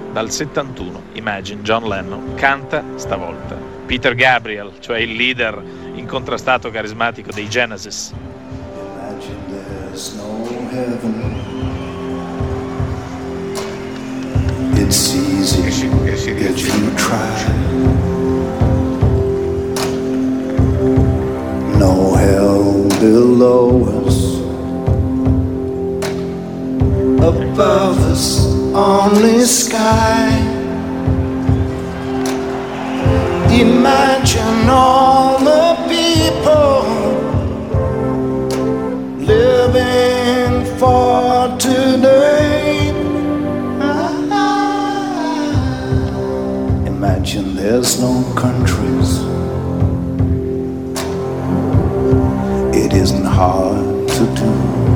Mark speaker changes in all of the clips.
Speaker 1: dal 71, Imagine, John Lennon, canta stavolta Peter Gabriel, cioè il leader incontrastato carismatico dei Genesis.
Speaker 2: Imagine there's no heaven. It's easy if you try. No hell below us. Above us, only sky. Imagine all the people living for today. Imagine there's no countries. It isn't hard to do.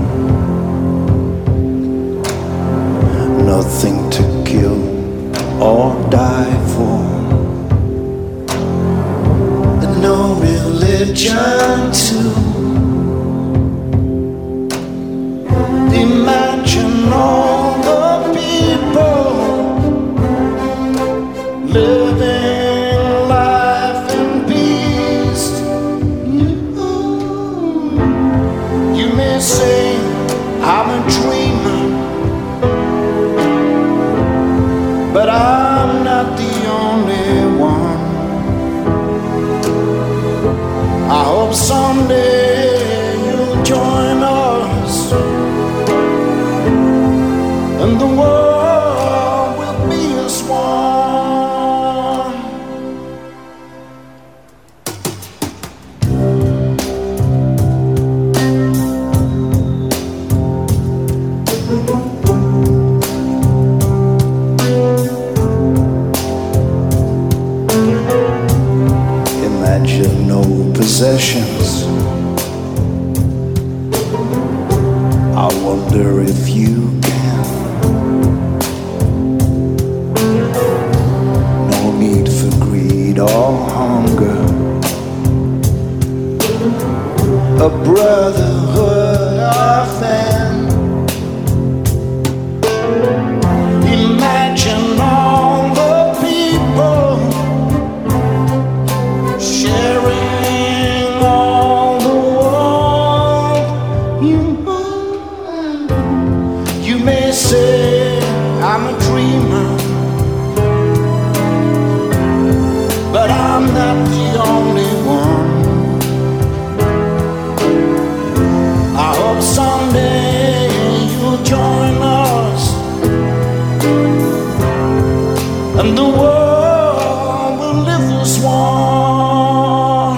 Speaker 2: Nothing to kill or die for. No religion too. Imagine all the people living life in peace. You may say I'm a dreamer, but I'm not the only one. I hope someday you'll join us, and the world will be as one. Imagine no possessions. I wonder if you can. No need for greed or hunger. A brotherhood of men. Imagine all the people sharing all the world. You may say I'm a dreamer, but I'm not the only one. I hope someday you'll join us, and the world will live as one.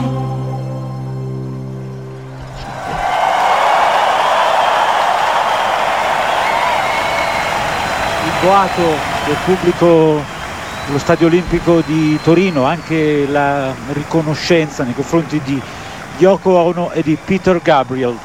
Speaker 3: Il boato del pubblico dello Stadio Olimpico di Torino, anche la riconoscenza nei confronti di Yoko Ono e di Peter Gabriel.